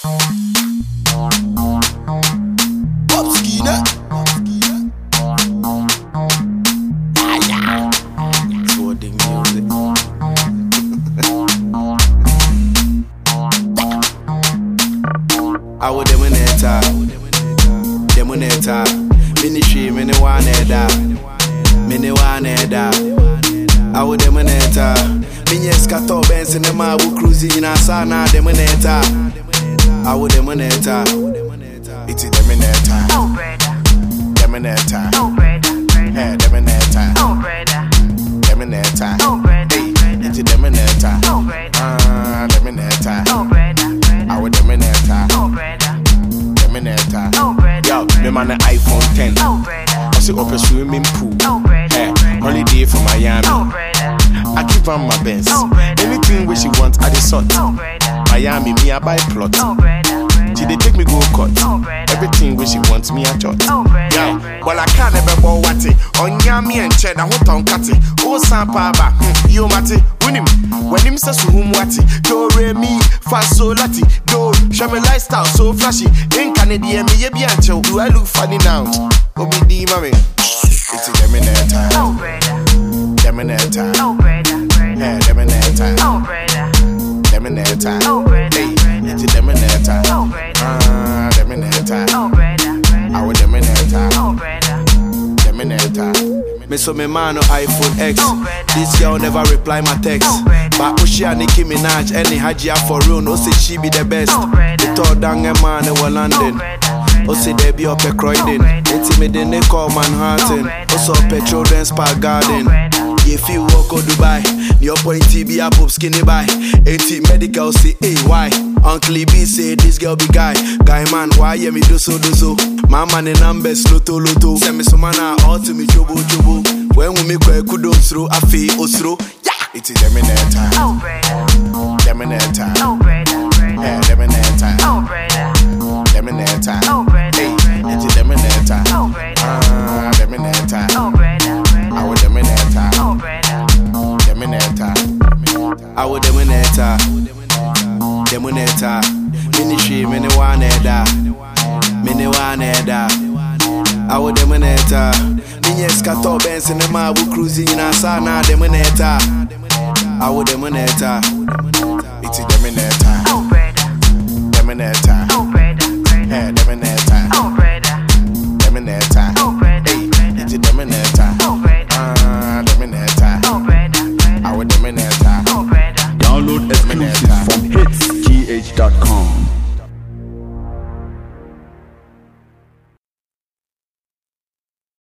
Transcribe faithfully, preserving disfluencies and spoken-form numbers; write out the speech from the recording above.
I would demoneta, demoneta, ministry, many one eda, many one eda. I would demoneta, Minyes Kato Benz in the Mabu cruising in Asana, demoneta. I would demoneta, it's a demoneta, oh brother, demoneta, oh brother, hey, demoneta, oh brother, demoneta, oh brother, it's a demoneta, oh brother, ah, demoneta, oh brother, I would demoneta, oh brother, demoneta, oh brother, yo, me man an iPhone ten, oh brother, I see up a swimming pool, oh brother, hey, holiday from Miami, oh brother, I keep on my Benz, oh brother, anything where she wants I just sort, oh brother, Miami me I buy plot, oh brother, she they take me go cut, oh brother, everything where she wants me I jot, oh brother, yeah, well I can't ever go what it, on yami and cheddar, what on cut it, oh sampa ba, you mate, win him, when him says whom what it, do re mi, fast so lati, do, show me lifestyle so flashy, in Canadian me ye biancho, do I look funny now, obi di mami, it's a demoneta, oh brother, demoneta, oh brother, yeah, demoneta, oh brother, demoneta, oh brother, hey, it's a demoneta, oh brother, ah, demoneta, oh brother, I would demoneta, oh brother, demoneta. Me so me man on iPhone X. This girl never reply my text. But Oshia Nicki Minaj any Hajia for real. No say she be the best. The third down a man in London. O say they be up a Croydon. It's me then they call Manhattan. Also up a Children's Park Garden. If you walk to Dubai, your point T B up skinny by. eighty medical say, hey, why? Uncle B say this girl be guy. Guy man, why you me do so do so? My man in numbers, loto loto. Send me some man out to me jobo jobo. When we make a kudo through a fee osro. Yeah, it's a demoneta. oh brother, Demoneta. oh brother, Yeah, demoneta. oh brother, Demoneta. oh brother, Hey, it's a demoneta. oh brother, Ah, demoneta. oh brother, I would demoneta. oh brother, Demoneta. I would demoneta. Demoneta. Ministry, many one eda. Many one eda. I would demoneta. Minyes Kato Benz in the Mabu cruising in Asana, demoneta. I would demoneta. It's a demoneta. oh brother, Demoneta. oh brother, Yeah, demoneta. oh brother, Demoneta. oh brother, Hey, it's a demoneta. oh brother, Ah, demoneta. oh brother, I would demoneta. oh brother. Download exclusives from hits g h dot com.